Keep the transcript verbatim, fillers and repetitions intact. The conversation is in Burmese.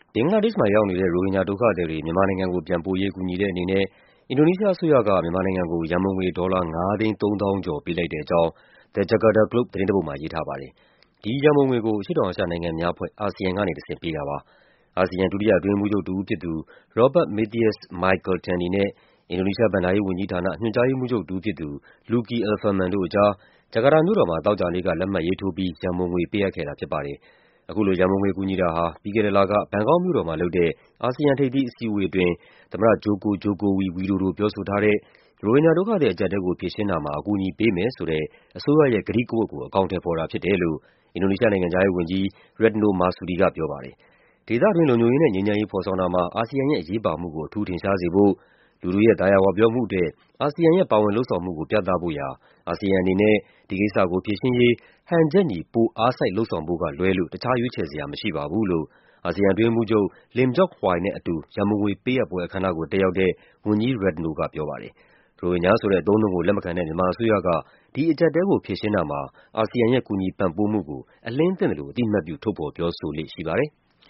ဘင်္ဂလားဒေ့ရှ်မှာရောက်နေတဲ့ ရိုဟင်ဂျာဒုက္ခသည်တွေ မြန်မာနိုင်ငံကိုပြန်ပို့ရေးကူညီတဲ့အနေနဲ့ အင်ဒိုနီးရှားအစိုးရက မြန်မာနိုင်ငံကို ရန်ပုံငွေ ဒေါ်လာ ၅သိန်း ၃သောင်းကျော် ပေးလိုက်တဲ့အကြောင်း The Jakarta Globe သတင်းတပုဒ်မှာ ရေးထားပါတယ်။ ဒီရန်ပုံငွေကို အရှေ့တောင်အာရှနိုင်ငံများအဖွဲ့ အာဆီယံကနေတဆင့် ပေးတာပါ။ အာဆီယံ ဒုတိယအတွင်းရေးမှူးချုပ်တဦးဖြစ်သူ Robert Matthias Mitchelltany နဲ့ အင်ဒိုနီးရှား ဘဏ္ဍာရေးဝန်ကြီးဌာန ညွှန်ကြားရေးမှူးချုပ်တဦးဖြစ်သူ Lucky Alfamart တို့အကြား ဂျကာတာမြို့တော်မှာ သောကြာနေ့က လက်မှတ်ရေးထိုးပြီး ရန်ပုံငွေ ပေးအပ်ခဲ့တာဖြစ်ပါတယ်။ အခုလို ရန်ပုံငွေကူညီတာဟာ ပြီးခဲ့တဲ့လက ဘန်ကောက်မြို့တော်မှာလုပ်တဲ့ အာဆီယံထိပ်သီးအစည်းအဝေးအတွင်း သမ္မတ Joko Widodo ပြောဆိုထားတဲ့ ရိုဟင်ဂျာဒုက္ခသည်အကျပ်အတည်းကို ဖြေရှင်းတာမှာ အကူအညီပေးမယ်ဆိုတဲ့ အစိုးရရဲ့ ကတိကဝတ်ကို အကောင်အထည်ဖော်တာဖြစ်တယ်လို့ အင်ဒိုနီးရှားနိုင်ငံခြားရေးဝန်ကြီး Retno Marsudi ကပြောပါတယ်။ ဒေသတွင်း လုံခြုံရေးနဲ့ ငြိမ်းချမ်းရေးဖော်ဆောင်တာမှာ အာဆီယံရဲ့ အရေးပါမှုကို အထူးထင်ရှားစေဖို့၊ လူထုရဲ့ သာယာဝပြောမှုအတွက် အာဆီယံရဲ့ ပါဝင်လုပ်ဆောင်မှုကို ပြသဖို့ရာ အာဆီယံအနေနဲ့ ဒီကိစ္စကိုဖြေရှင်းရေး ဟန်ချက်ညီ ပိုအားစိုက်လုပ်ဆောင်ဖို့ကလွဲလို့ တခြားရွေးချယ်စရာမရှိပါဘူးလို့ အာဆီယံအတွင်းရေးမှူးချုပ် Lim Jock Hoi နဲ့အတူ ရန်ပုံငွေပေးအပ်ပွဲအခမ်းအနားကို တက်ရောက်တဲ့ ဝန်ကြီး Retno ကပြောပါတယ်။ ရိုဟင်ဂျာဆိုတဲ့ အသုံးအနှုန်းကို လက်မခံတဲ့ မြန်မာအစိုးရက ဒီအကျပ်အတည်းကို ဖြေရှင်းတာမှာ အာဆီယံရဲ့ ကူညီပံ့ပိုးမှုကို အလျဉ်းသင့်သလို အသိအမှတ်ပြု ထုတ်ဖော်ပြောဆိုလေ့ရှိပါတယ်။